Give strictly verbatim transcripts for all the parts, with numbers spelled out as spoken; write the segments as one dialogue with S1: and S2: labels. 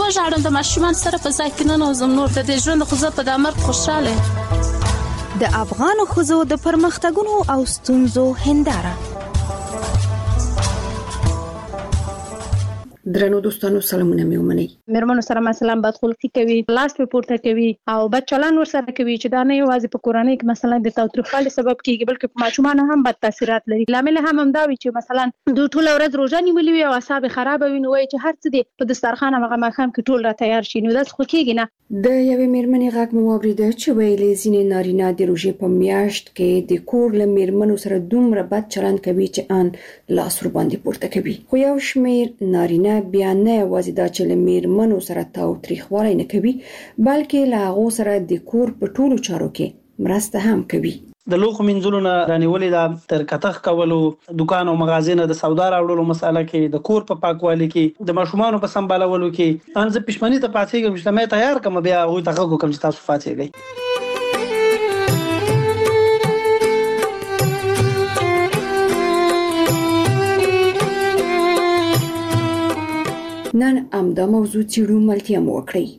S1: زه ژاړم د ماشومان سره په ځای کې ننوځم، نور د دې ژوند خو زه په دا مرګ خوشحاله یم.
S2: د افغانو ښځو د پرمختګونو او ستونزو هنداره.
S3: درنو دوستانو سلامونه مې ومنئ.
S4: مېرمنو سره مثلا بدخلقي کوي، لاس په پورته کوي او بد چلند ورسره کوي چې دا نه یوازې په کورنۍ کې مثلا د تاوتریخوالي سبب کیږي بلکې په ماشومانو هم بد تاثیرات لري. لامل هم همدا وي چې مثلا دوی ټول ورځ روزه نیولې وي او اعصاب خراب وي، نو وایي چې هر څه دی په دسترخوان هغه ماښام کې ټول را تیار شي، نو داسې خو کېږي نه.
S3: د یوې مېرمنې غږ مو واورېده چې ویلې ځینې نارینه د روژې په میاشت کې د کور له مېرمنو سره دومره بد چلند کوي چې ان لاس ورباندې پورته کوي. خو یو شمېر نارینه بیا نه یوازې دا چې له مېرمنو سره تاوتریخوالی نه کوي بلکې له هغو سره د کور په ټولو چارو کې مرسته هم کوي.
S5: د لوښو مینځلو نه رانیولې ده، تر کتغ کولو، دکان او مغازې نه د سودا راوړلو مساله کې، د کور په پاکوالي کې، د ماشومانو په سمبالولو کې. ان زه پښمنۍ ته پاتېږم چې مې تیار کړم، بیا هغوی ته غږ وکړم چې تاسو پاتېږئ.
S3: نن همدا موضوع څېړو، ملتیا مو وکړئ.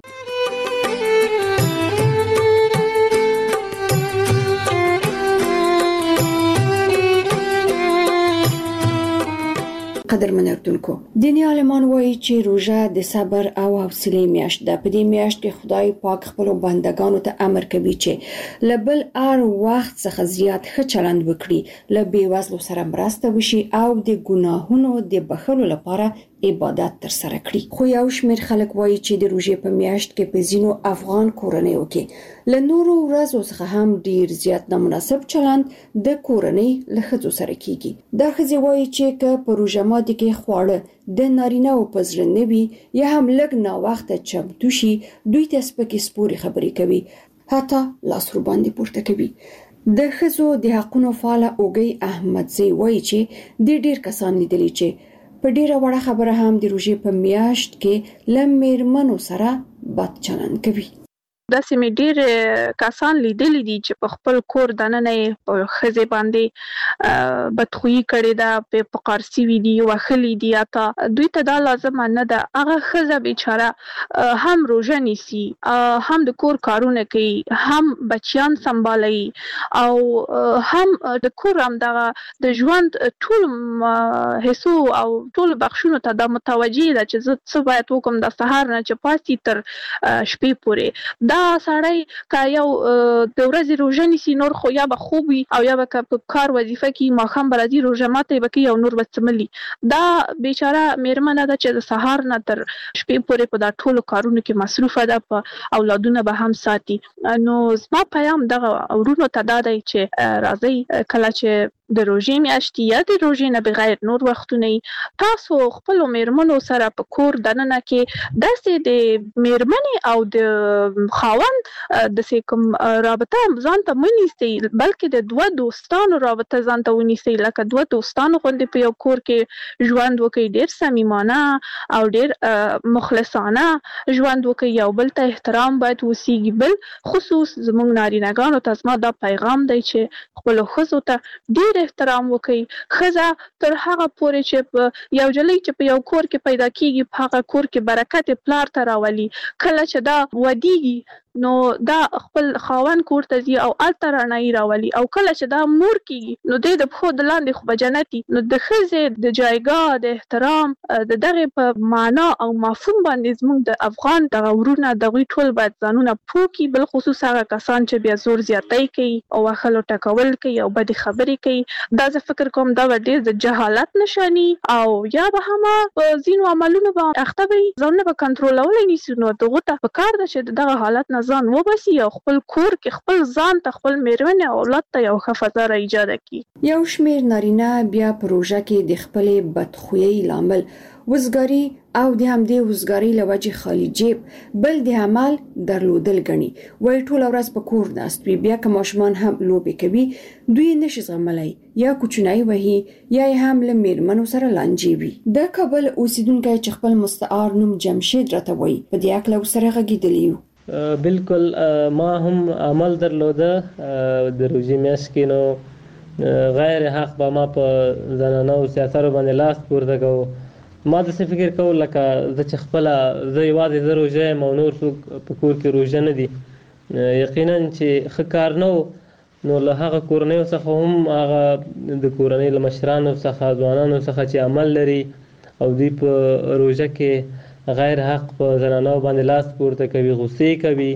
S3: قدرمن اردوونکو، دیني عالمان وایي چې روژه د صبر او حوصلې میاشت ده. په دې میاشت کې خدای پاک خپلو بندګانو ته امر کوي چې له بل هر وخت څخه زیات ښه چلند وکړي، له بېوزلو سره مرسته وشي او د ګناهونو د بخښلو لپاره عبادت تر سره کړي. خو یو شمېر خلک وایي چې د روژې په میاشت کې په ځینو افغان کورنیو کې له نورو ورځو څخه هم ډیر زیات نامناسب چلند د کورنۍ له ښځو سره کیږي. دا ښځې وایي چې که په روژه ماتي کې خواړه د نارینه‌و په زړه نه وي یا هم لږ ناوخته چمتو شي، دوی ته سپکې سپورې خبرې کوي، حتی لاس ورباندې پورته کوي. د ښځو د حقونو فعاله اوږۍ احمدزی وایي چې د ډیر کسان لیدلي چې په ډیره وړه خبره هم د روژې په میاشت کې له مېرمنو سره بد چلند کوي.
S4: داسې مې ډېر کسان لیدلي دي چې په خپل کور دننه یې په ښځې باندې بدخویي کړې ده، په قارسي وي دي، وهلي دي، حتی دوی ته دا لازمه نه ده. هغه ښځه بیچاره هم روژه نیسي، هم د کور کارونه کوي، هم بچیان سمبالوي او هم د کور همدغه د ژوند ټول حصو او ټول بخشونو ته دا متوجه ده چې زه څه باید وکړم د سهار نه چې پاسي تر شپې پورې. دا سړی که یو د ورځې روژه نیسي، نور خو یا به خوب وي او یا به په کار وظیفه کې ماښام به راځي روژه ماتی به کوي او نور به څملي. دا بیچاره مېرمنه ده چې د سهار نه تر شپې پورې په دا ټولو کارونو کې مصروفه ده، په اولادونه به هم ساتي. نو زما پیام دغه ورونو ته دا دی چې راځئ کله چې د روژې میاشتې یا د روژې نه بغیر نور وختونه تاسو خپلو مېرمنو سره په کور دننه کې داسې د مېرمنې او د خاوند داسې کوم رابطه ځان ته مه نیسئ، بلکې د دوه دوستانو رابطه ځان ته ونیسئ، لکه دوه دوستانو غوندې په یو کور کې ژوند وکړئ، ډېر صمیمانه او ډېر مخلصانه ژوند وکړئ، یو بل ته احترام باید وسیږي. بل خصوص زموږ نارینه‌ګانو ته زما دا پیغام دی چې خپلو ښځو ته ډېر احترام وکړئ. ښځه تر هغه پورې چې په یو جلۍ چې په یو کور کې پیدا کیږي، په هغه کور کې برکت پلار ته راولي. کله چې دا ودیږي نو دا خپل خاوند کور ته ځي او هلته رڼایي راولي، او کله چې دا مور کیږي نو دی د پښو د لاندې خو به جنتي. نو د ښځې د جایګاه، د احترام، د دغې په معنا او مفهوم باندې زموږ د افغان دغه ورونه دغوی ټول باید ځانونه پوه کړي، بل خصوص هغه کسان چې بیا زور زیاتی کوي او وهلو ټکول کوي او بدې خبرې کوي. دا زه فکر کوم دا به ډېر د جهالت نښاني او یا به هم په ځینو عملونو به اخته وي، ځانونه به کنټرولولی نیسي. نو دغو ته پکار ده چې د دغه حالت نه ځان وباسي او خپل کور کې خپل ځان ته، خپل مېرمنې او اولاد ته یو ښه فضا را ایجاده کړي.
S3: یو شمېر نارینه بیا په روژه کې د خپلې بدخویۍ لامل وزګاري او د همدې وزګارۍ له وجې خالي جیب بل د عمل درلودل ګڼي. وایي ټوله ورځ په کور ناست وي، بیا که ماشومان هم لوبې کوي دوی نشي زغملی، یا کوچنی وهي یا یې هم له مېرمنو سره لانجې وي. د کابل اوسیدونکی چې خپل مستعار نوم جمشید راته وایي په دې هکله ورسره غږېدلی یو.
S6: بالکل ما هم عمل درلوده د روژې میاشت کې، نو غیر حق به ما په زنانه او سیاسرو باندې لاس پورته کوو ما د څه فکر کول لکه زه چې خپله زه یوازې زه روژه یم او نور څوک په کور کې روژه نه دي، یقینا چې ښه کار نه و. نو له هغه کورنیو څخه هم هغه د کورنۍ له مشرانو څخه ځوانانو څخه چې عمل لري او دوی په روژه کې غیر حق په زنانو باندې لاس پورته کوي، غصې کوي،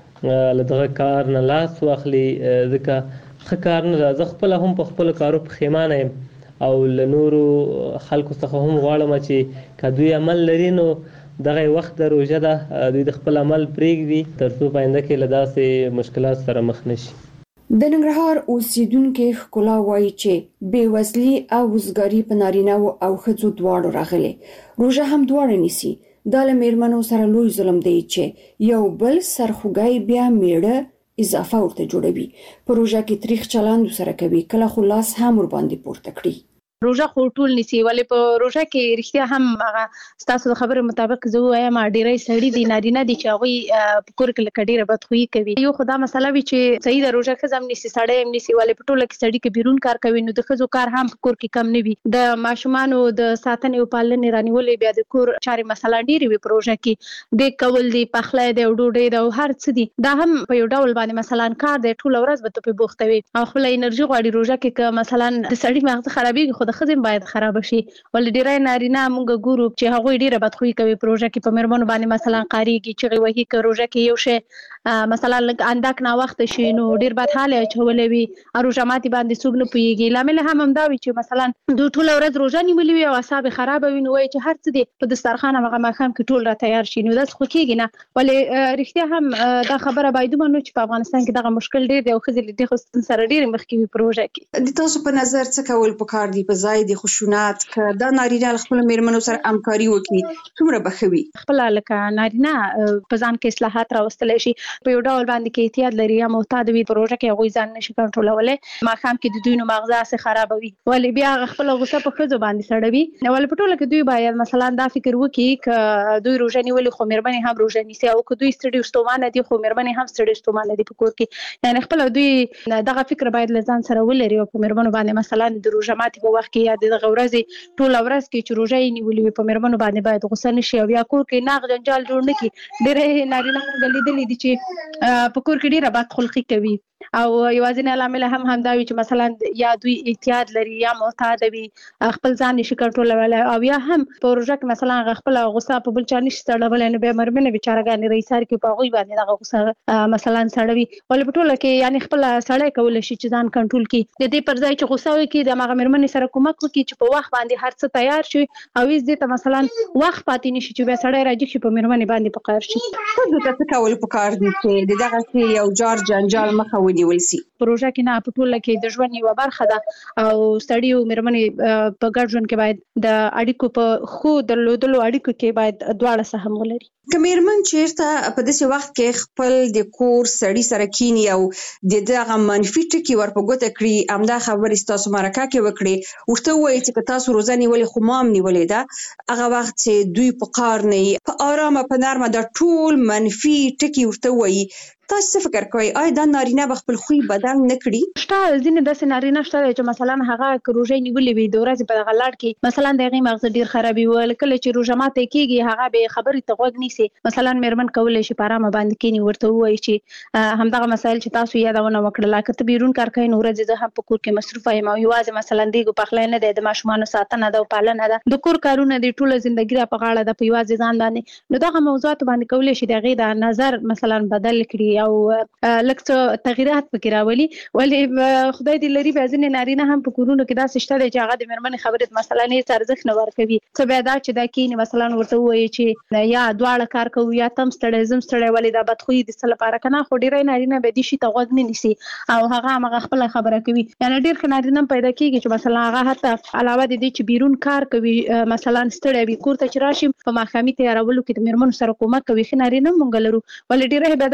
S6: له دغه کار نه لاس واخلي، ځکه ښه کار نه ده. زه خپله هم په خپلو کارو پښیمانه یم او له نورو خلکو څخه هم غواړم چې که دوی عمل لري نو دغه وخت د روژه ده دوی د خپل عمل پرېږدي تر څو په آینده کې له داسې مشکلات سره مخ نه شي.
S3: د ننګرهار اوسیدونکو ښکلا وایي چې بېوزلي او وزګاري په نارینه‌و او ښځو دواړو راغلي. روژه هم دواړه نیسي. دا له مېرمنو سره لوی ظلم دی چې یو بل سرخوږی بیا میړه اضافه ورته جوړوي. په روژه کې تریخ چلند سره کوي، کله خو لاس هم ور باندې پورته کړي.
S7: روژه خو ټول نیسي، ولې په روژه کې رښتیا هم هغه ستاسو د خبرې مطابق زه وایم ډېری سړي دي نارینه دي چې هغوی په کور کې لکه ډېره بدخویي کوي. یو خو دا مسله وي چې صحیح د روژه ښځه هم نیسي سړی هم نیسي، ولې په ټوله کې سړي کې بیرون کار کوي نو د ښځو کار هم په کور کې کم نه وي. د ماشومانو د ساتنې او پالنې رانیولې بیا د کور چارې مسله ډېرې وي په روژه کې، د کول دي، پخلی دی او ډوډۍ ده او هر څه دي، دا هم په یو ډول باندې مثلا کار دی، ټوله ورځ به ته پرې بوخته وي او خپله انرژي غواړي. روژه کې که مثلا د سړي مغزه خرابېږي خو د ښځې باید خراب شي، ولې ډېری نارینه موږ ګورو چې هغوی ډېره بدخویي کوي په روژه کې، په مېرمنو باندې مثلا قاریږي، چغې وهي. که روژه کې یو شی مثلا لږ اندک ناوخته شي نو ډېر بدحاله اچولی وي، روژه ماتي باندې څوک نه پوهېږي. لامل هم همدا وي چې مثلا دوی ټوله ورځ روژه نیولې وي او اعصاب یې خرابه وي، نو وایي چې هر څه دی په دسترخوان همغه ماښام کې ټول را تیار شي، نو داسې خو کېږي نه. ولې رښتیا هم دا خبره باید ومنو چې په افغانستان کې دغه مشکل ډېر دی او ښځې له دې ستونزې سره ډېرې مخکې وي په روژه کې.
S3: د تاسو په نظر څه کول پکار دي په ځای د خشونت که دا نارینه خپل مېرمنو سره همکاري وکړي څومره به ښه وي؟ خپله
S7: لکه نارینه په ځان کې اصلاحات راوستلی شي، په یو ډول باندې کې احتیاط لري یا محتاط وي، په روژه کې هغوی ځان نشي کنټرولولی، ماښام کې د دوی نو مغزه هسې خرابوي، ولې بیا هغه خپله غوسه په ښځو باندې سړوي. ولې په ټوله کې دوی باید مثلا دا فکر وکړي که دوی روژه نیولې خو مېرمنې هم روژه نیسي، او که دوی ستړي ستومانه دي خو مېرمنې هم ستړي ستومانه دي په کور کې، یعنې خپله دوی دغه فکر باید له ځان سره ولري او په مېرمنو باندې مثلا د روژه ماتي په وخت کې یا د دغه ورځې ټوله ورځ کې چې روژه یې نیولې وي په مېرمنو باندې باید غوسه نه شي او بیا کور کې ناغ جنجال جوړ نه کړي. ډېری نارینه موږ لیدلي دي چې په کور کې ډېره بدخلقي کوي او یوازینی لامل هم همدا وي چې مثلا یا دوی احتیاط لري یا محتاط وي، خپل ځان نشي کنټرولولی، او یا هم په روژه کې مثلا هغه خپله غوسه په بل چا نشي سړولی، نو بیا مېرمنې بېچارهګانې رئیسار کوي په هغوی باندې دغه غوسه مثلا سړوي. ولې په ټوله کې یعنې خپله سړی کولی شي چې ځان کنټرول کړي، د دې پر ځای چې غوسه وکړي د هماغه مېرمنې سره کومک وکړي چې په وخت باندې هر څه تیار شي او هېڅ دې ته مثلا وخت پاتې نه شي چې بیا سړی راجګ شي په مېرمنې باندې په قهر شي.
S3: ښځو ته څه کول پکار دي چې د دغسې یو جار جنجال مخه ونیول سي؟
S7: په روژه کې نه، په ټوله کې د ژوند یوه برخه ده او سړي او مېرمنې په ګډ ژوند کې باید د اړیکو په ښو درلودلو اړیکو کې باید دواړه سهم ولري.
S3: که مېرمن چېرته په داسې وخت کې خپل د کور سړي سره کیني او د دغه منفي ټکي ور په ګوته کړي، همدا خبرې ستاسو مرکه کې وکړي، ورته ووایي چې که تاسو روژه نیولې خو ما هم نیولې ده، هغه وخت چې دوی په قهر نه وي، په ارامه په نرمه دا ټول منفي ټکي ورته ووایي، تاسو څه فکر کوئ آیا دا نارینه به خپل خوی بدل نه کړي؟
S7: شته ځینې داسې نارینه شته چې مثلا هغه که روژه نیولې وي د ورځې په دغه لاړ کې مثلا د هغې مغزه ډېر خرابي وي، کله چې روژه ماتی کېږي هغه بې خبرې ته غوږ نیسي. مثلا مېرمن کولی شي په ارامه باندې کښېني، ورته ووایي چې همدغه مسایل چې تاسو یادونه وکړله، که ته بیرون کار کوې نو ورځې زه هم په کور کې مصروفه یم او یوازې مثلا دیګ پخلی نه دی، د ماشومانو ساتنه ده او پالنه ده، د کور کارونه دي، ټوله زندګي را په غاړه ده په یوازې ځان باندې، نو دغه موضوعاتو باندې کولی شي د هغې د نظر مثلا بدل کړي او لږ څه تغییرات پکې راولي. ولې خدای دې لري بیا ځینې نارینه هم په کورونو کې داسې شته دی چې هغه د مېرمنې خبرې ته مثلا هېڅ ارزښت نه ورکوي، څه بیا دا چې دا کښېني مثلا ورته ووایي چې یا دواړه کار کوو یا ته هم ستړی زه هم ستړی، ولې دا بدخویي د څه لپاره که نه، خو ډېری نارینه بیا دې شي ته غوږ نه نیسي او هغه همغه خپله خبره کوي. یعنې ډېر ښه نارینه هم پیدا کېږي چې مثلا هغه حتی علاوه د دې چې بیرون کار کوي مثلا ستړی وي، کور ته چې راشي په ماښامي تیارولو کې د مېرمنو سره کومک کوي. ښه نارینه هم موږ لرو، ولې ډېری بیا داسې بدخویي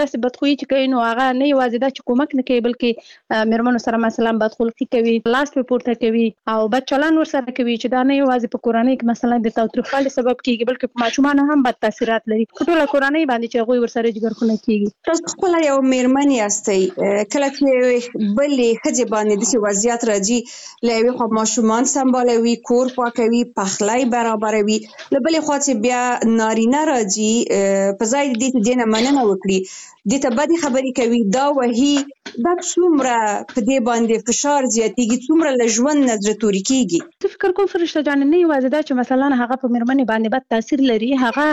S7: بدخویي چې کوي نو هغه نه یوازې دا چې کومک نه کوي بلکې میرمنو سره مثلا بدخلقي کوي، لاس په پورته کوي او بد چلند ورسره کوي چې دا نه یوازې په کورنۍ کې مثلا د تاوتریخوالي سبب کیږي بلکې په ماشومان هم بد تاثیرات لري په ټوله کورنۍ باندې چې هغوی ورسره جګرخونه کیږي.
S8: تاسو خپل یو میرمن یاستئ، کله چې بلې ښځې باندې داسې وضعیت راځي له یوې خوا ماشومان سمبالوي، کور پاکوي، پخلی برابروي، له بلې خوا چې بیا نارینه راځي په ځای دې چې دې نه مننه وکړي دې ته بدې خبرې کوي، دا وهي، دا څومره په دې باندې فشار زیاتېږي، څومره له ژوند نه زړه توري کېږي؟
S7: زه فکر کوم فرشته جانې نه یوازې دا چې مثلا هغه په میرمنې باندې بد تاثیر لري،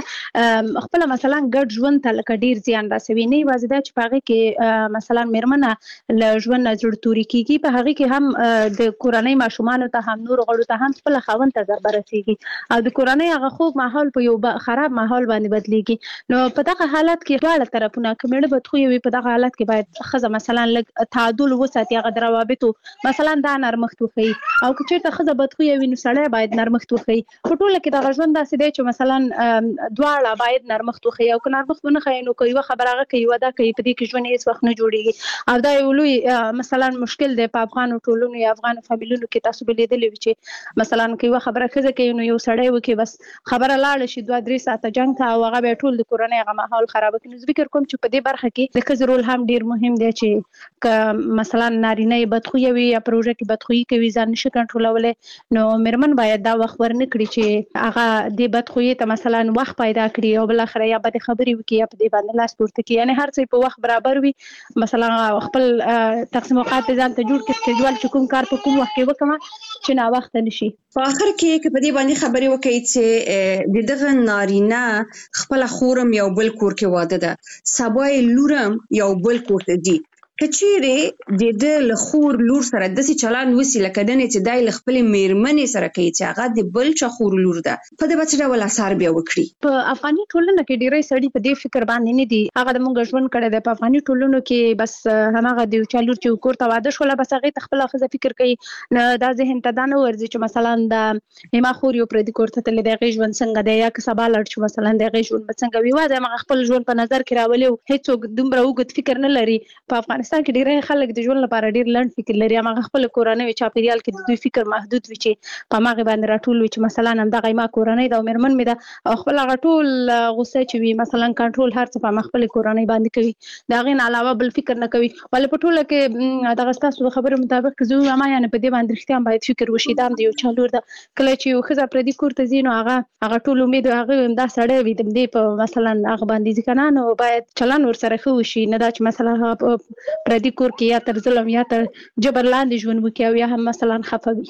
S7: هغه خپله مثلا ګډ ژوند ته لکه ډېر زیان رسوي. نه یوازې دا چې په هغې کې مثلا میرمنه له ژوند نه زړه توري کېږي، په هغې کې هم د کورنۍ ماشومانو ته هم نورو غړو ته هم خپله خاوند ته ضربه رسېږي او د کورنۍ هغه خوږ ماحول په یو خراب ماحول باندې بدلېږي. نو په دغه حالت کې دواړه طرفونه که میړه بدخویه وي په دغه حالت کې باید ښځه مثلا لږ تعادل وساتي، هغه د روابطو مثلا دا نرمښت وښیي او که چېرته ښځه بدخویه وي نو سړی باید نرمښت وښیي. په ټوله کې دغه ژوند داسې دی چې مثلا دواړه باید نرمښت وښیي او که نرمښت ونه ښیي نو که یوه خبره هغه کوي یوه دا کوي، په دې کې ژوند هېڅ وخت نه جوړېږي او دا یو لوی مثلا مشکل دی په افغانو ټولنو یا افغانو فامیلونو کې. تاسو به لیدلي وي چې مثلا که یوه خبره ښځه کوي نو یو سړی وکړي بس خبره لاړه شي دوه درې ساعته جنګ ته او هغه بیا ټول د کورنۍ هغه ماحول خرابه کړي. نو زه فکر کوم چې په دې برخه کې د ښځې رول هم ډېر مهم دی چې که مثلا نارینه یې بدخویه وي یا پروژه کې بدخویي کوي ځان نشي کنټرولولی نو میرمن باید دا وخت ورنه کړي چې هغه دې بدخویۍ ته مثلا وخت پیدا کړي او بالاخره یا بدې خبرې وکړي یا په دې باندې لاس پورته کړي، یعنې هر څه په وخت برابر وي. مثلا خپل تقسیم اوقات ځان ته جوړ کړي سکیجول چې کوم کار په کوم وخت کې وکړم چې ناوخته نه شي.
S8: په آخر کې که په دې باندې خبرې وکړئ چې د دغه نارینه خپله خورم یو بل کور کې واده ده، سبا یې لورم یو بل کور ته ځي، که چیرې د ده له خور لور سره داسې چلند وسي لکه دنې چې دی له خپلې میرمنې سره کوي چې هغه د بل چا خور لور ده، په ده به څه ډول اثر بیا وکړي؟
S7: په افغاني ټولنه کې ډېری سړي په دې فکر باندې نه دي، هغه د موږ ژوند کړی دی په افغاني ټولنو کې بس هماغه د یو چا لور چې کور ته واده شوله بس هغې ته خپله ښځه فکر کوي، نه دا ذهن ته دا نه ورځي چې مثلا د ما خور یو پردي کور ته تللی د هغې ژوند څنګه دی یا که سبا لاړ شو مثلا د هغې ژوند به څنګه وي، یوازې همغه خپل ژوند په نظر کې راولي او هېڅوک دومره اوږد فکر نه لري. په افغانستان کې ډېری خلک د ژوند لپاره ډېر لنډ فکر لري، همغه خپل کورنۍ چاپیریال کې د دوی فکر محدود وي چې په هماغې باندې راټول وي چې مثلا همدغه ما کورنۍ ده او میرمن مې ده او خپل هغه ټول غوسه چې وي مثلا کنټرول هر څه په همه خپلې کورنۍ باندې کوي، د هغې نه علاوه بل فکر نه کوي. ولې په ټوله کې دغه ستاسو د خبرو مطابق که زه ووایم یعنې په دې باندې رښتیا هم باید فکر وشي دا هم د یو چا لور ده. کله چې یو ښځه پردي کور ته ځي نو هغه هغه ټول امید هغه ویم دا سړی وي د دې په مثلا هغه باندې ځي که نه نو باید چلند ورسره ښه وشي، نه دا چې مثلا هغه په پردي کور کې یا تر ظلم یا تر جبر لاندې ژوند وکړي او یا هم مثلا خفه وي.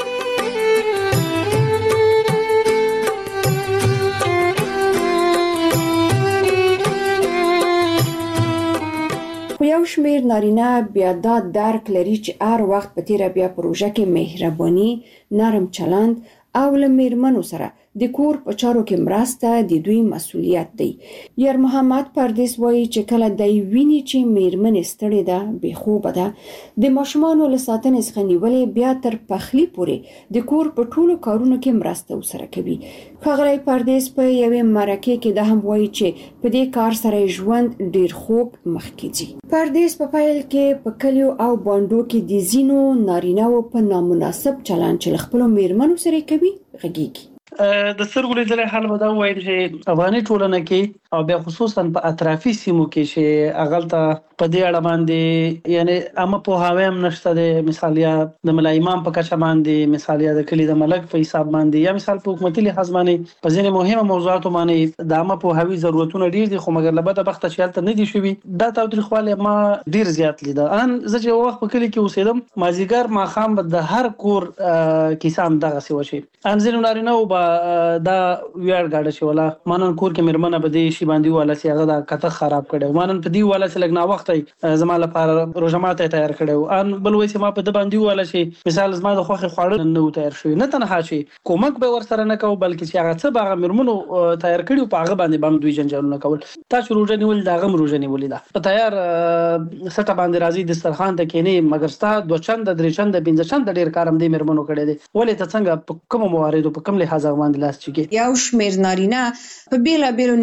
S3: خو یو شمیر نارینه بیا دا درک لري چې هر وخت په تیره بیا پروژه کې مهرباني، نرم چلند او له میرمنو سره د کور په چارو کې مرسته د دوی مسؤلیت دی. یار محمد پردیس وایي چې کله دی ویني چې میرمنې ستړې ده، بې خوبه ده، د ماشومانو له ساتنې څخه نیولې بیا تر پخلي پورې د کور په ټولو کارونو کې مرسته ورسره کوي. ښاغلی پردیس په یوې مرکې کې دا هم وایي چې په دې کار سره ژوند ډېر خوږ مخکې ځي. پردیس په پیل کې په کلیو او بانډو کې د ځینو نارینه‌وو په نامناسب چلند چې له خپلو میرمنو سره کوي غږیږي.
S5: د سترګو لیدلې حال به دا ووایم چې افغاني ټولنه کې او بیا خصوصا په اطرافي سیمو کې چې هغلته په دې اړه باندې یعنی عامه پوهاوی هم نشته دی، مثال یا د ملا امام په کچه باندې، مثال یا د کلي د ملک په حساب باندې، یا مثال په حکومتي لحاظ باندې په ځینې مهمه موضوعاتو باندې د عامه پوهاوي ضرورتونه ډېر دي، خو مګر له بده بخته چې هلته نه دي شوي دا تاوتریخوالی ما ډېر زیات لیده. ان زه چې یو وخت په کلي کې اوسېدم مازدیګر ماښام به د هر کور کیسه همدغسې وشي. ان ځینو نارینه‌وو به دا ویاړ ګاډه چې ولا مانن کور کې میرمنه به دې شي باندې والا چې هغه دا کته خراب کړي، مانن په دې والا چې لګ نا وخت زما لپاره روژه ماته تیار کړي، ان بل وایي چې ما په د باندې والا چې مثال زما د خوخي خواړه نه تیار شوی، نه تنها شي کومک به ورسره نه کوو بلکې چې هغه څه به میرمنو تیار کړي په هغه باندې بم دوی جنجالونه کول. تاسو روژه نیول دا غم روژه نیولې ده په تیار سټه باندې راځي دسترخوان ته کېنی، مګر ستا دوه چنده درې چنده پنځه چنده ډېر کارم دې میرمنو کړی دی، ولې ته څنګه په کومو مواردو په کوم لحاظ باندې لاس چکې؟
S8: یو شمیر نارینه په بیلابیلو نشهیي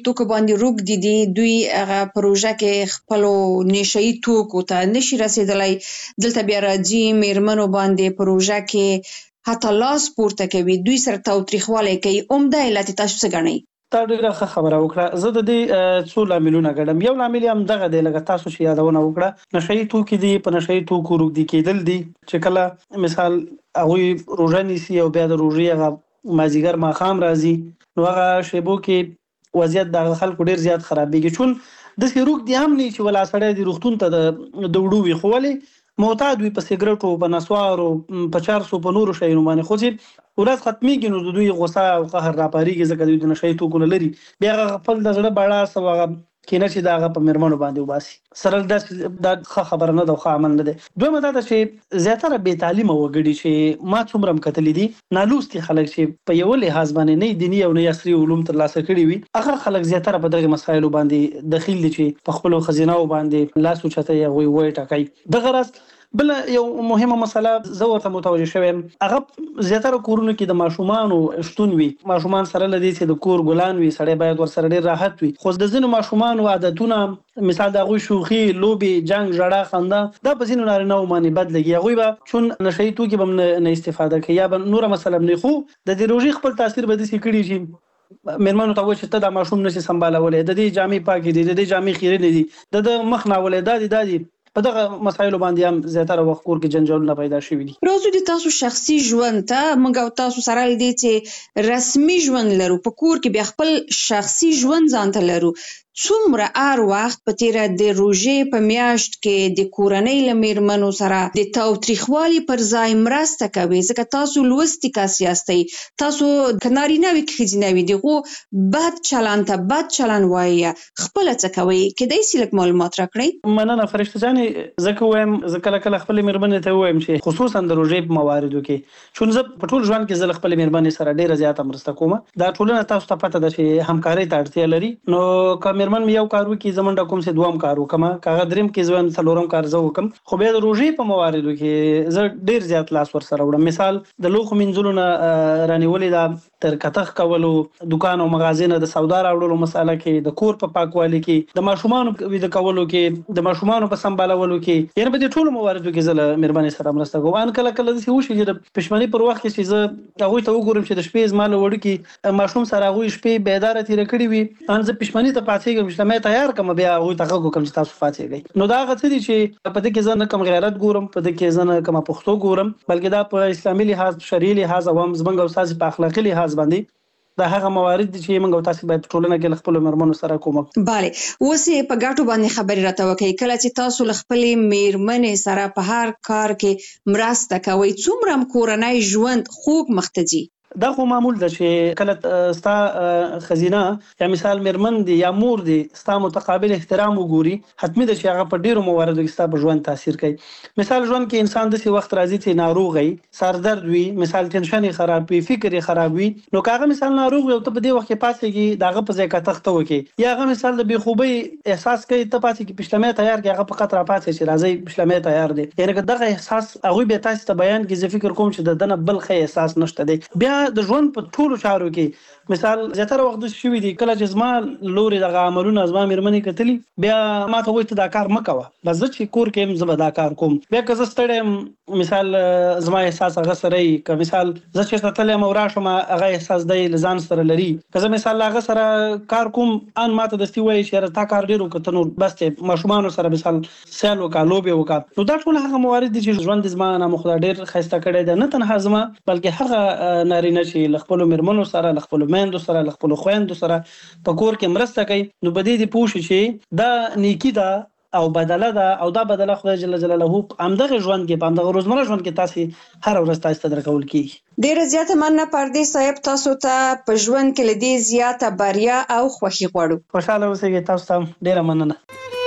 S8: توکو باندې روک دي دي دوی هغه پروژه کې خپل نشئی توکو ته نشي رسیدلای دلته بیا راځي میرمنو باندې پروژه کې حتی لاس پورته کوي دوی سره تاوتریخوالی کوي عمده علت تاسو څه ګڼئ
S5: تا ډیره ښه خبره وکړه زه د دې څو لاملونه ګڼم یو لامل هم دغه دی لکه تاسو چې یادونه وکړه نشئی توکي دي په نشئی توکو روږدي کېدل دي چې کله مثال هغوی روژه نیسي او بیا د روژې هغه مازدیګر ماښام راځي نو هغه شیبو کې وضعیت د خلکو ډیر زیات خرابېږي چون داسې روږدي هم نه چې ولا سړی د روغتون ته د وړو وي خو ولې معتاد وي په سیګریټو په نسوارو په چارسو په نورو شیانو باندې خو چې ورځ ختمېږي نو د دوی غوسه او قهر راپارېږي ځکه دوی د نشئی توکو نه لري بیا هغه خپل د زړه بړاس او هغه کینه چې د هغه په میرمنو باندې وباسي سره داسې دا ښه خبره نه ده او ښه عمل نه دی دویمه دا ده چې زیاتره بې تعلیمه وګړي چې ما څومره هم کتلي دي نالوستي خلک چې په یوه لحاظ باندې نه دیني او نه عصري علوم ترلاسه کړي وي هغه خلک زیاتره په دغه مسایلو باندې دخیل دي چې په خپلو ښځیناو باندې لاس اوچتوي هغوی وایي ټاکي دغه راز بل یو مهمه مسله زه ورته متوجه شوم هغه زیاتره کورونو کې د ماشومانو شتون وي ماشومان سره لدی چې د کور ګلان وي سړی باید ورسره ډیر راحت وي خو د ځینو ماشومانو عادتونه مثال د هغوی شوخي لوبي جنگ ژړا خندا دا په ځینو نارینه‌و باندې بد لګي هغوی به چون نشئی توکي به نه استفاده کوي یا به نوره مسله نه خو د دې روژې خپل تاثیر به داسې کړي چې میرمنو ته وایي چې ته دا ماشوم نشي سمبالولی د دې جامې پاکې دي د دې جامې خیرنې دي د د مخ ناولې دا دي دا دي په دغه مسایلو باندې هم زیاتره وخت کور کې جنجالونه پیدا شوي دي
S8: راځو د تاسو شخصي ژوند ته موږ او تاسو سره دي چې رسمي ژوند لرو په کور کې بیا خپل شخصي ژوند ځان ته لرو څومره هر وخت په تیره د روژې په میاشت کې د کورنۍ له میرمنو سره د تاوتریخوالي پر ځای مرسته کوي ځکه تاسو لوستي کس یاستئ تاسو که نارینه وي که ښځینه وي د هغو بد چلند ته بد چلند وایي خپله څه کوئ کیدای شي لږ معلومات راکړئ
S5: مننه فرشته جانې زه که وایم زه کله کله خپلې میرمنې ته ووایم چې خصوصا د روژې په مواردو کې چون زه په ټول ژوند کې زه له خپلې میرمنې سره ډیره زیاته مرسته کوم دا ټولنه تاسو ته پته ده چې همکارۍ ته اړتیا لري نو که میرمن مې یو کار وکړي زه منډه کوم چې دویم کار وکړم که هغه دریم کې زه څلورم کار زه وکړم خو بیا د روژې په مواردو کې زه ډیر زیات لاس ورسره وړم مثال د لوښو مینځلو نه رانیولې ده تر کتغ کولو دکان او مغازې نه د سودا راوړلو مساله کې د کور په پاکوالي کې د ماشومانو ویده کولو کې د ماشومانو په سمبالولو کې یعنې په دې ټولو مواردو کې زه له میرمنې سره مرسته کوم ان کله کله داسې وشي چې د پښمنۍ پر وخت کې چې زه هغوی ته وګورم چې د شپې زما له وړوکي ماشوم سره هغوی شپې بیداره تېره کړې وي ان زه پښمنۍ ته پاڅېږم چې مې تیار کړم بیا هغوی ته غږ وکړم چې تاسو پاڅېږئ نو دا هغه څه دي چې په دې کې زه نه کم غیرت ګورم په دې کې زه نه کومه پښتو ګورم بلکې دا په اسلامي لحاظ شرعي لحاظ او هم زموږ او ستاسې په اخلاقي لحاظ باندې دا هغه موارد دي چې موږ او تاسو باید په ټولنه کې له خپلو میرمنو سره کومک
S8: بله اوس یې په ګټو باندې خبرې راته وکړئ کله چې تاسو له خپلې میرمنې سره په هر کار کې مرسته کوئ څومره هم کورنی ژوند خوږ مخ ته ځي
S5: دا خو معمول ده چې کله ستا خزینه یا مثال میرمن دی یا مور دی ستا متقابل احترام وګوري حتمی ده چې هغه په ډیرو مواردو کې ستا په ژوند تاثیر کوي مثال ژوند کې انسان داسې وخت راځي چې ناروغ وي سردرد وي مثال ټینشن یې خراب وي فکر یې خراب وي نو که هغه مثال ناروغ وي او ته په دې وخت کې پاڅېږي د هغه په ځای کتغ ته وکړي یا هغه مثال د بېخوبۍ احساس کوي ته پاڅېږي پشلمۍ تیار کړي هغه فقط راپاڅي چې راځئ پشلمۍ تیار دی یعنې که دغه احساس هغوی بیا تاسو ته بیان کړي زه فکر کوم چې د ده نه بل ښه احساس نشته دی بیا د ژوند په ټولو چارو کې مثال زیاتره وخت داسې شوي دي کله چې زما لورې دغه عملونه زما میرمنې کتلي بیا ما ته وایي ته دا کار مه کوه بس زه چې کور کې یم زه به دا کار کوم بیا که زه ستړی یم مثال زما احساس هغه سره وي که مثال زه چېرته تللی یم او راشم هغه احساس دی له ځان سره لري که زه مثال له هغه سره کار کوم ان ما ته دستي وایي چې یاره تا کار ډېر وکړه ته نور بس دی ماشومانو سره مثال سیال وکړه لوبې وکړه نو دا ټول هغه موارد دي چې ژوند زما نامخدا ډېر ښایسته کړی دی نه تنها زما بلکې هغه نارینه چې له خپلو میرمنو سره له خپلو میندو سره له خپلو خویندو سره په کور کې مرسته کوي نو په دې دې پوه شي چې دا نیکي ده او بدله ده او دا بدله خدای جل جلاله په همدغه ژوند کې په همدغه روزمره ژوند کې تاسې هره ورځ تاسو ته درکول کېږي
S8: ډېره زیاته مننه پردیس صاحب تاسو ته په ژوند کې له دې زیاته بریا او خوښي غواړو
S5: خوشحاله اوسئ تاسو ته ډېره مننه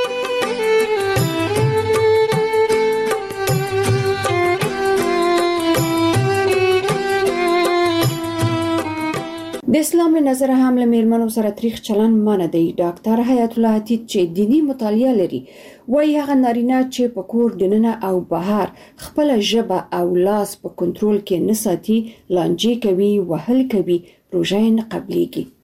S3: د اسلام له نظره هم له میرمنو سره تریخ چلند منع دی ډاکټر حیات الله عتیق چې دینی مطالعه لري وایي هغه نارینه چې په کور دننه او بهر خپل ژبه او لاس په کنټرول کې نه ساتي لانجې کوي وهل کوي روژه نه قبليږي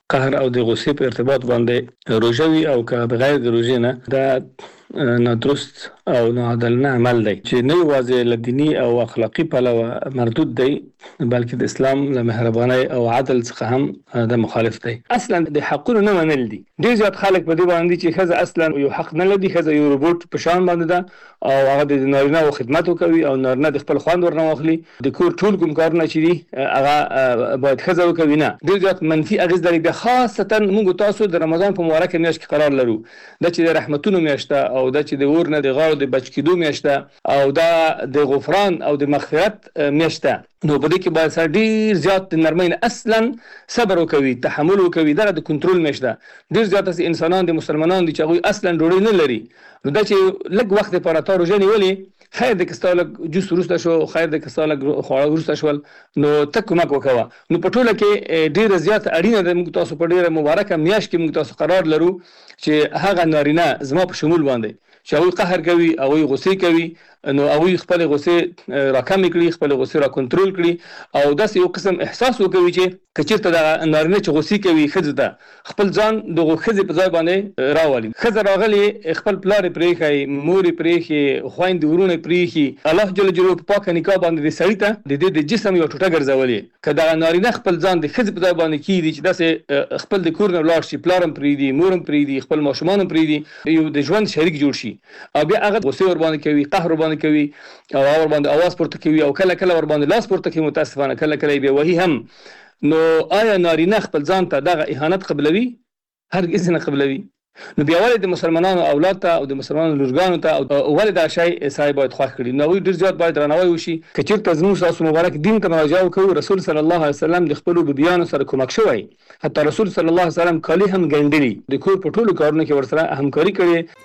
S9: قهر او د غصې په ارتباط باندې روژه وي او که بغیر د روژې نه دا نادرست او ناعادلانه عمل دی چې نه یوازې له دیني او اخلاقي پلوه مردود دی بلکې د اسلام له مهربانۍ او عدل څخه هم د مخالف دی. اصلا د حقونو نه منل دي. ډېر زیات خلک په دې باندې چې ښځه اصلا یو حق نه لري، ښځه یو روبوټ په شان باندې ده او هغه د نارینه خدمت کوي او نارینه د خپل خوند ورنه واخلي، د کور ټول کوم کارونه چې دي هغه باید ښځه وکوي. نه، ډېر زیات منفي اغېز لري. بیا خاصتا موږ تاسو د رمضان په مبارکه میاشت کې قرار لرو، دا چې د رحمتونو میاشت ده او دا چې د اور نه د غاړو د بچ کېدو میاشت ده او دا د غفران او د مغفرت میاشت ده. نو په دې کې باید سره ډېر زیات د نرمۍ نه اصلا صبر وکوي، تحمل وکوي. دا د کنټرول میاشت ده. ډېر زیات داسې انسانان د مسلمانانو دي چې هغوی اصلا ډوډۍ نه لري، نو دا چې لږ وخت دپاره تا روژه نیولې، خیر د که ستا لږ جوس وروسته شو، خیر د که ستا لږ خواړه وروسته شول، نو ته کومک وکوه. نو په ټوله کې ډېره زیاته اړینه ده موږ تاسو په ډېره مبارکه میاشت کې موږ تاسو قرار لرو چې هغه نارینه زما په شمول باندې چې هغوی قهر کوي، هغوی غصې کوي، نو هغوی خپل غصې راکمې کړي، خپل غصې را کنټرول کړي او داسې یو قسم احساس وکوي چې که چېرته دغه نارینه چې غصې کوي ښځې ته خپل ځان دغو ښځې په ځای باندې راولي. ښځه راغلې، خپل پلار یې پرېښی، مور یې پرېښي، خویندې ورونه یې پرېښي، الله جل جلاله په پاکه نکاح باندې د سړي ته د دې د جسم یوه ټوټه ګرځولې. که دغه نارینه خپل ځان د ښځې په ځای باندې کېږدي چې داسې خپل د کور نه ولاړ شي، پلار هم پرېږدي، مور هم پرېږدي، خپل ماشومان هم پرېږدي، یو د ژوند شریک جوړ شي او بیا هغه غصې ورباندې کوي، قهر ورباندې کوي او هغه ورباندې اواز پورته کوي او کله کله ورباندې لاس پورته کوي، متاسفانه کله کله یې بیا وهي هم. نو آیا نارینه خپل ځان ته دغه اهانت قبلوي؟ هرګز نه قبلوي. نو بیا ولې د مسلمانانو اولاد ته او د مسلمانانو لورګانو ته ولې دا شی سړی باید خوښ کړي؟ نو هغوی ډېر زیات باید درناوی وشي. که چېرته زموږ ستاسو مبارک دین ته مراجعه وکړو، رسول صلی الله علیه وسلم د خپلو بیبیانو سره کومک شوی، حتی رسول صلی الله علیه وسلم کالي هم ګنډلي، د کور په ټولو کارونو کې ورسره همکاري کړې.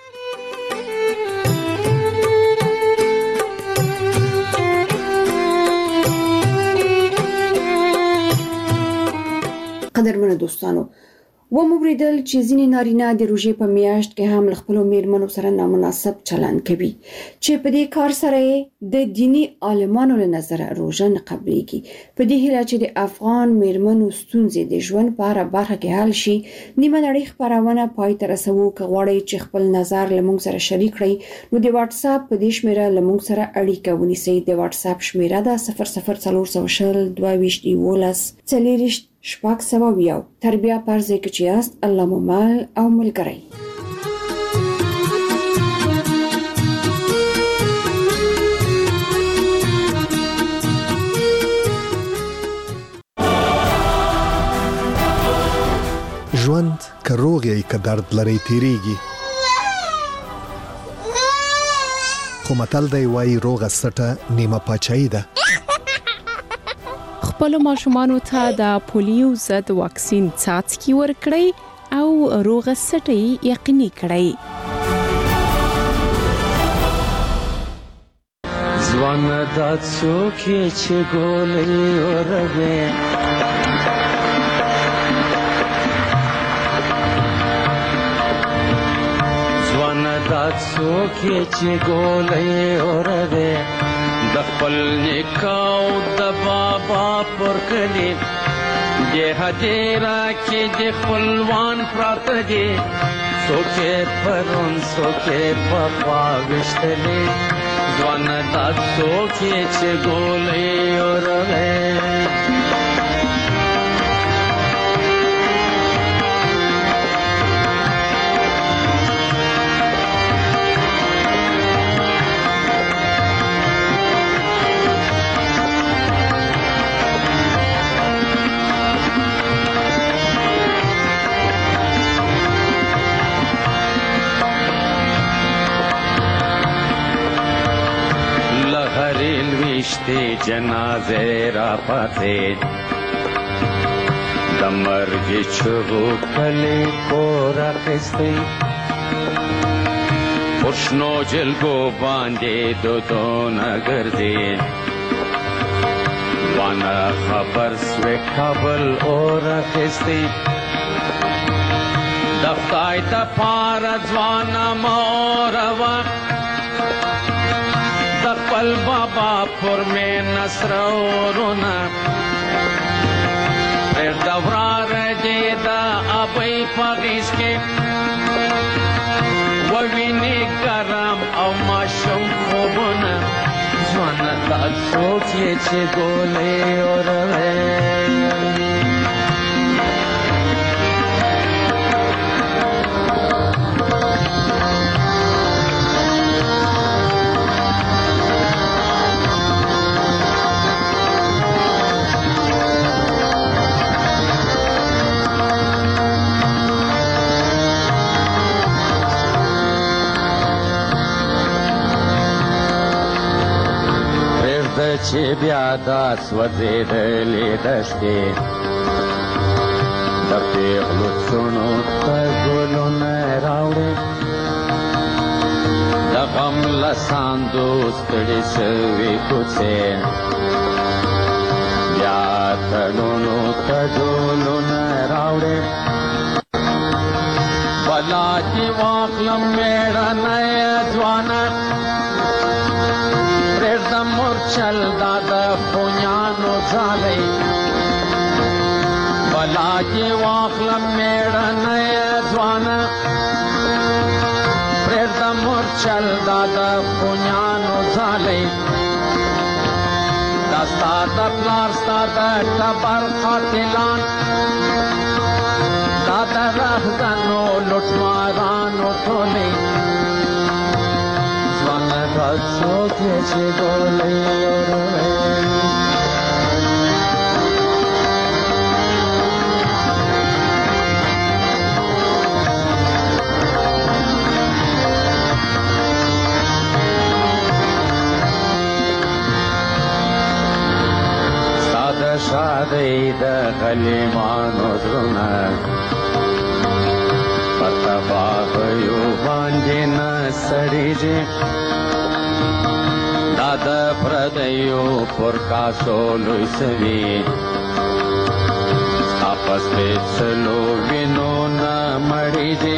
S3: قدرمنو دوستانو، و مو بریدل چې ځینې نارینه د روژې په میاشت کې هم له خپلو میرمنو سره نامناسب چلند کوي چې په دې کار سره یې د دیني عالمانو له نظره روژه نه قبلېږي. په دې هیله چې د افغان میرمنو ستونزې د ژوند په هره برخه کې حل شي، نیمه نړۍ خپرونه پای ته رسوو. که غواړئ چې خپل نظر له موږ سره شریک کړئ، نو د واتساپ په دې شمېره له موږ سره اړیکه ونیسئ. د واتساپ شمېره ده صفر صفر څلور سوه شل دوه ویشت یولس څلېرویشت شپږ سوه ویو. تر بیا پر ځای کې چې یاست، الله مو مل او ملګری.
S10: ژوند که روغ یې که درد لري تیریږي، خو متل دی وایي روغه سټه نیمه پاچاهي ده.
S11: خپل ماشومانو ته د پولیو ضد واکسین څاڅکي ورکړئ او روغه سټه یقیني کړئ.
S12: ځوان دا څوک چې ګولې اوربه، ځوان دا څوک چې ګولې اوربه، د خپل نکاو د بابا پر کلی د هدیرا کې د خپلوان پراته دي، څوک پرون څوک په خوا وشتلې، ځوان دا څوک چې ګولې اوربه. وشتی جنازه را پاتید، د مرګ چغو کلی کور اخیستی، پر شنو جلګو باندې دودونه ګرځید، وانه خبر سوی کابل اور اخیستی، د خدای دپاره ځوانه موره وه، د خپل بابا پر مې نسرورونه پرېږده وراره دې د وی پغیش کې وویني ګرم او ماشوم خوبونه ځوانه دا څوک یې چې ګولې اوروي چې بیا دا سوځېدلې دښتې د پېغلو څڼو ته ګلونه راوړې د غم له ساندو ستړې شوې کوڅې بیا تړونو ته ډولونه راوړې بلا دې واخلم مېړنی ځوانه پرېږدم مورچل دا د خونیانو ځالۍ بلا دې واخلم مېړنی ځوانه پرېږدم مورچل دا د خونیانو ځالۍ دا ستا د پلار ستا د ټبر قاتلان دا د رهزنو لوټمارانو ټولۍ دا څوک یې چې ګولې اوروي ستا د شادۍ د غلیمانو زړونه په تباهیو باندې نه سړېږي دا د پردیو پر کاسو لوی سوي ستا په سپېڅلو وینو نه مړېږي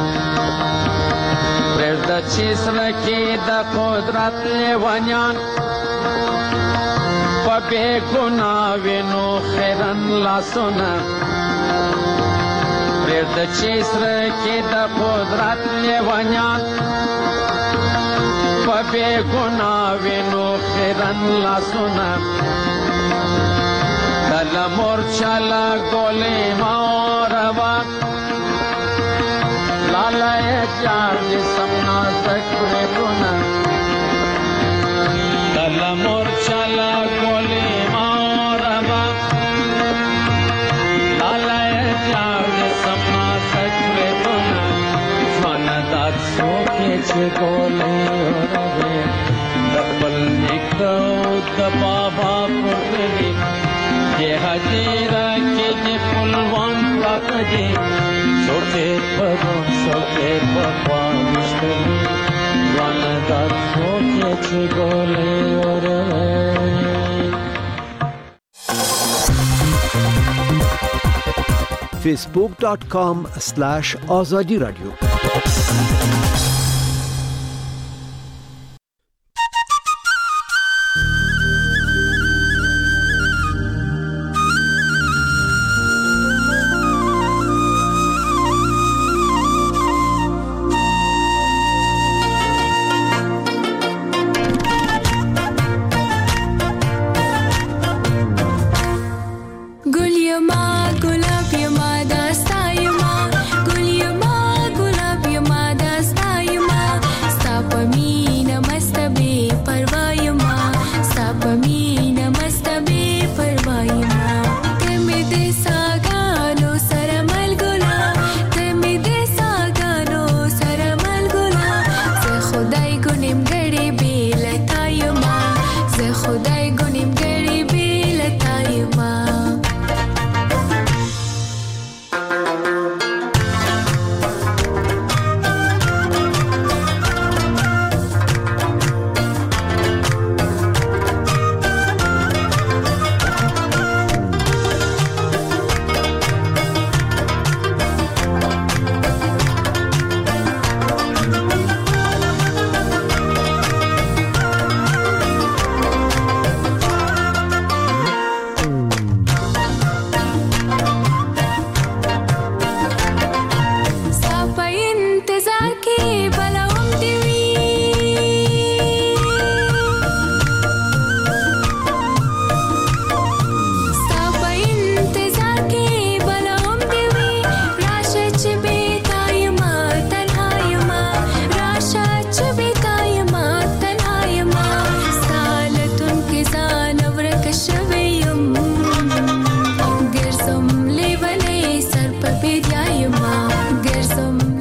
S12: پرېږده چې زړه کې د قدرت لیونیان په بې ګناه وینو خیرن لاسونه پرېږده چې زړه کې د قدرت لیونیان په بې ګناه وینو خیرن لاسونه کله مورچله ګولې مه اوروه لاله یې جار دې سم نازک بریتونه کله مورچله ګولې مه اوروه لاله یې جار دې سم نازک بریتونه ځوانه دا څوک یې چې ګولې اوروي د خپل نیکه او د بابا پر کلي دې هدیره کې دې خپلوان پراته دي څوکې په روڼ څوکې په خوا ویشتلي ځوانه دا څوک یې چې ګولې اوروي
S10: facebook dot com slash azadi radio